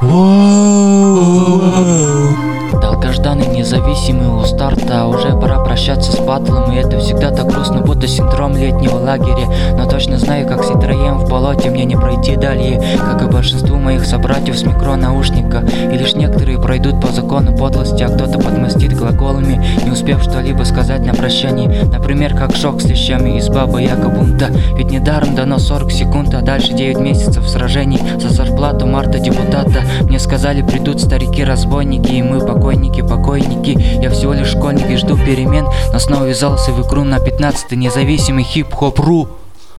Долгожданный независимый у старта. Уже пора прощаться с батлом, и это всегда так грустно, будто синдром летнего лагеря. Но точно знаю, как Ситроен в болоте мне не пройти далее, как и большинству моих собратьев с микронаушника. И лишь некоторые пройдут по закону подлости, а кто-то подмостит глаголами, не успев что-либо сказать на прощании. Например, как шок с лещами из Баба Яга бунта. Ведь недаром дано 40 секунд, а дальше 9 месяцев сражений за зарплату марта депутата. Мне сказали, придут старики-разбойники, и мы покойники. Я всего лишь школьник и жду перемен, но снова ввязался в игру на 15-й независимый хип-хоп.ру.